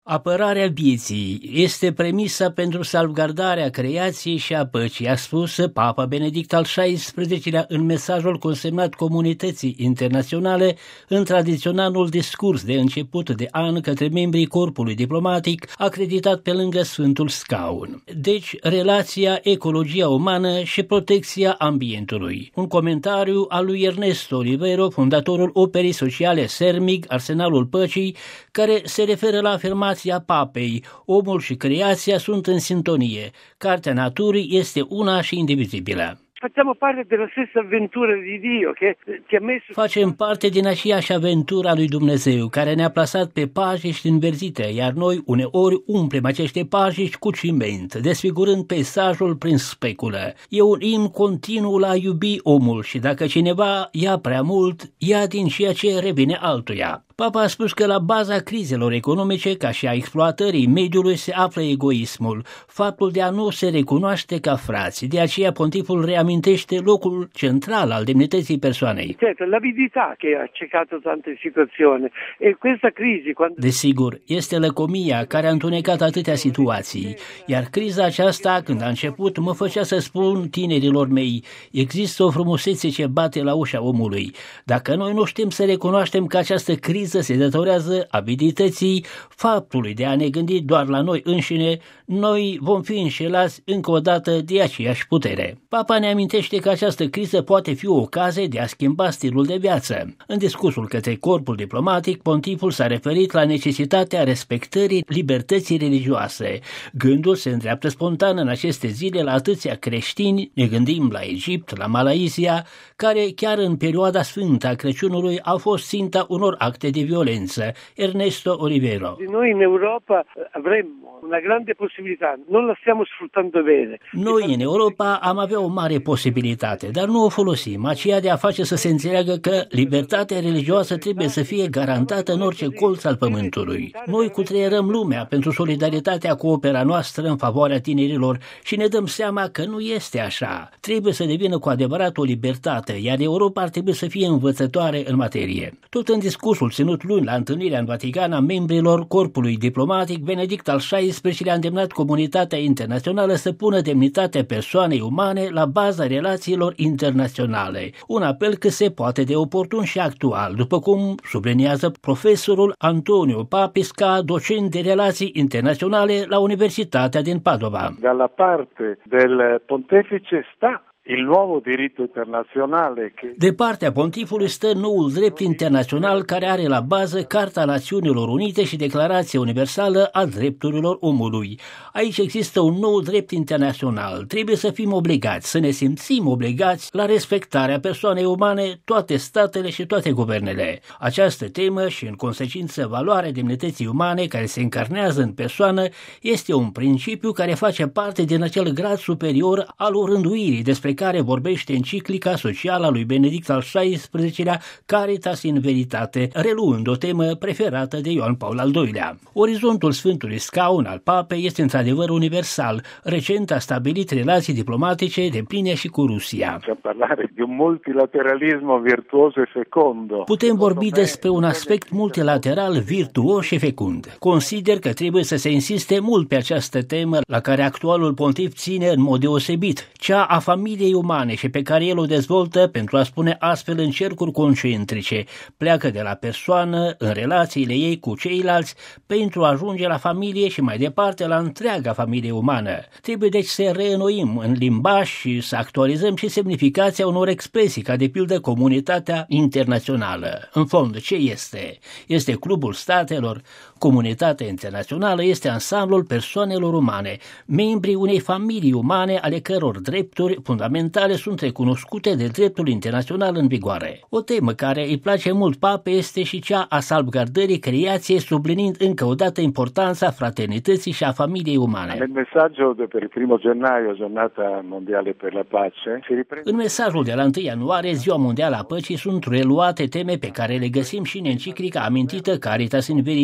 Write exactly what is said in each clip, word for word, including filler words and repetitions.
Apărarea vieții este premisa pentru salvgardarea creației și a păcii, a spus Papa Benedict al șaisprezecelea în mesajul consemnat comunității internaționale în tradiționalul discurs de început de an către membrii corpului diplomatic acreditat pe lângă Sfântul Scaun. Deci, relația, ecologia umană și protecția ambientului. Un comentariu al lui Ernesto Olivero, fondatorul operii sociale Sermig, Arsenalul Păcii, care se referă la afirmația Papei, omul și creația sunt în sintonie. Cartea naturii este una și indivizibilă. Facciamo parte della stessa avventura di Dio che ti ha messo... Facem parte din aceeași aventură a lui Dumnezeu, care ne-a plasat pe pajiști înverzite, iar noi uneori umplem aceste pajiști cu ciment, desfigurând peisajul prin speculă. E un imn continuu la a iubi omul și dacă cineva ia prea mult, ia din ceea ce revine altuia. Papa a spus că la baza crizelor economice, ca și a exploatării mediului, se află egoismul, faptul de a nu se recunoaște ca frați. De aceea pontiful reamintește locul central al demnității persoanei. Certo, l'avidità che ha accecato tante situazioni e questa crisi quando... Desigur, este lăcomia care a întunecat atâtea situații, iar criza aceasta, când a început, mă făcea să spun tinerilor mei, există o frumusețe ce bate la ușa omului. Dacă noi nu știm să recunoaștem că această criză se datorează abilității faptului de a ne gândi doar la noi înșine, noi vom fi înșelați încă o dată de aceeași putere. Papa ne amintește că această criză poate fi o ocazie de a schimba stilul de viață. În discursul către corpul diplomatic, pontiful s-a referit la necesitatea respectării libertății religioase. Gândul se îndreaptă spontan în aceste zile la atâția creștini, ne gândim la Egipt, la Malaizia, care chiar în perioada sfântă a Crăciunului au fost ținta unor acte de violență. Ernesto Olivero. Noi in Europa avremmo una grande possibilità, non la stiamo sfruttando bene. Noi în Europa am avea o mare posibilitate, dar nu o folosim, aceea de a face să se înțeleagă că libertatea religioasă trebuie să fie garantată în orice colț al pământului. Noi cutreierăm lumea pentru solidaritatea cu opera noastră în favoarea tinerilor și ne dăm seama că nu este așa. Trebuie să devină cu adevărat o libertate, iar Europa ar trebui să fie învățătoare în materie. Tot în discursul ținut luni la întâlnirea în Vatican a membrilor corpului diplomatic, Benedict al șaisprezecelea a îndemnat comunitatea internațională să pună demnitatea persoanei umane la baza relațiilor internaționale. Un apel cât se poate de oportun și actual, după cum subliniază profesorul Antonio Papis, ca docent de relații internaționale la Universitatea din Padova. Dalla parte del pontefice sta il nuovo diritto internazionale. De partea pontifului stă noul drept internațional care are la bază Carta Națiunilor Unite și Declarația Universală a Drepturilor Omului. Aici există un nou drept internațional. Trebuie să fim obligați, să ne simțim obligați la respectarea persoanei umane, toate statele și toate guvernele. Această temă și, în consecință, valoarea demnității umane care se încarnează în persoană este un principiu care face parte din acel grad superior al orânduirii despre care vorbește enciclica socială a lui Benedict al șaisprezecelea Caritas in Veritate, reluând o temă preferată de Ioan Paul al doilea. Orizontul Sfântului Scaun al Papei este într-adevăr universal. Recent a stabilit relații diplomatice depline și cu Rusia. Parlare di un multilateralismo virtuoso e fecondo. Putem vorbi despre un aspect multilateral virtuos și fecund. Consider că trebuie să se insiste mult pe această temă la care actualul pontif ține în mod deosebit, cea a familiei umane și pe care el o dezvoltă, pentru a spune astfel, în cercuri concentrice. Pleacă de la persoană în relațiile ei cu ceilalți pentru a ajunge la familie și mai departe la întreaga familie umană. Trebuie deci să reînnoim în limbaj și să actualizăm și semnificația unor expresii, ca de pildă comunitatea internațională. În fond, ce este? Este clubul statelor. Comunitatea internațională este ansamblul persoanelor umane, membrii unei familii umane ale căror drepturi fundamentale sunt recunoscute de dreptul internațional în vigoare. O temă care îi place mult Papei este și cea a salvgardării creației, subliniind încă o dată importanța fraternității și a familiei umane. Nel messaggio per il primo gennaio, giornata mondiale per la pace, si riprende... În mesajul de la întâi ianuarie, Ziua Mondială a Păcii, sunt reluate teme pe care le găsim și în enciclica amintită Caritas in Veritate,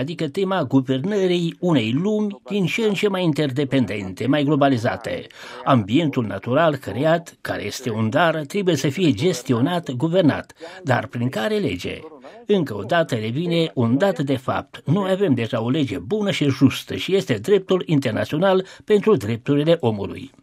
adică tema guvernării unei lumi din ce în ce mai interdependente, mai globalizate. Ambientul natural creat, care este un dar, trebuie să fie gestionat, guvernat, dar prin care lege? Încă o dată revine un dat de fapt. Noi avem deja o lege bună și justă și este dreptul internațional pentru drepturile omului.